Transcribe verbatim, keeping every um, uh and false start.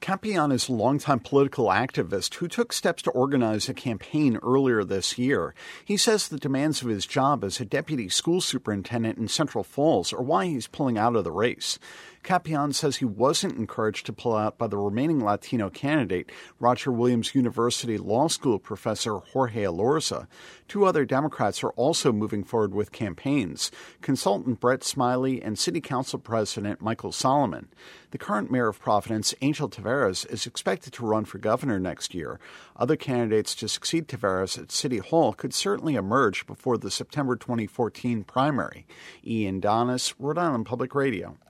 Campion is a longtime political activist who took steps to organize a campaign earlier this year. He says the demands of his job as a deputy school superintendent in Central Falls are why he's pulling out of the race. Campion says he wasn't encouraged to pull out by the remaining Latino candidate, Roger Williams University Law School professor Jorge Elorza. Two other Democrats are also moving forward with campaigns, consultant Brett Smiley and City Council President Michael Solomon. The current mayor of Providence, Angel Taveras, is expected to run for governor next year. Other candidates to succeed Taveras at City Hall could certainly emerge before the September twenty fourteen primary. Ian Donis, Rhode Island Public Radio.